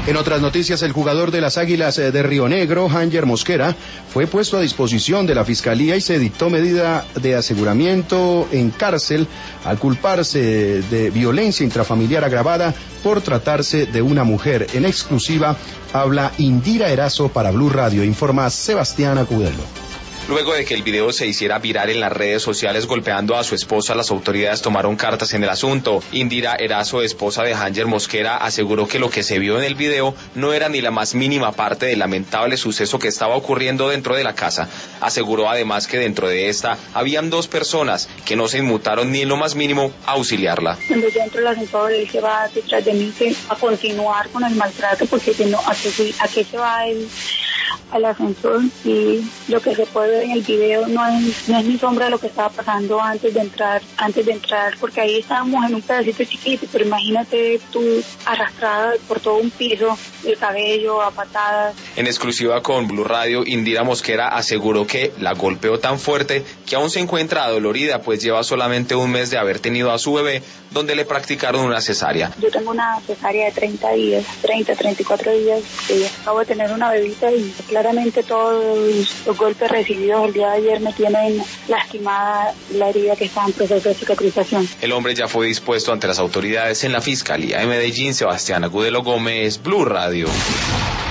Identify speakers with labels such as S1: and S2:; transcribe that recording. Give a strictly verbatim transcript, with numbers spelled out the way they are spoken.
S1: En otras noticias, el jugador de las Águilas de Río Negro, Hanger Mosquera, fue puesto a disposición de la Fiscalía y se dictó medida de aseguramiento en cárcel al culparse de violencia intrafamiliar agravada por tratarse de una mujer. En exclusiva habla Indira Erazo para Blue Radio, informa Sebastián Agudelo.
S2: Luego de que el video se hiciera viral en las redes sociales golpeando a su esposa, las autoridades tomaron cartas en el asunto. Indira Erazo, esposa de Hanger Mosquera, aseguró que lo que se vio en el video no era ni la más mínima parte del lamentable suceso que estaba ocurriendo dentro de la casa. Aseguró además que dentro de esta habían dos personas que no se inmutaron ni en lo más mínimo a auxiliarla.
S3: Cuando yo entro al ascensor, él se va detrás de mí que a continuar con el maltrato, porque si no, ¿a qué, a qué se va él al ascensor? Y lo que se puede ver en el video no es, no es ni sombra de lo que estaba pasando antes de entrar, antes de entrar, porque ahí estábamos en un pedacito chiquito, pero imagínate tú arrastrada por todo un piso, el cabello a patadas.
S2: En exclusiva con Blue Radio, Indira Mosquera aseguró que la golpeó tan fuerte que aún se encuentra adolorida, pues lleva solamente un mes de haber tenido a su bebé, donde le practicaron una cesárea.
S3: Yo tengo una cesárea de treinta días, treinta, treinta y cuatro días, que acabo de tener una bebita y claramente todos los golpes recibidos el día de ayer me tienen lastimada la herida que está en proceso de cicatrización.
S2: El hombre ya fue dispuesto ante las autoridades en la Fiscalía de Medellín. Sebastián Agudelo Gómez, Blue Radio.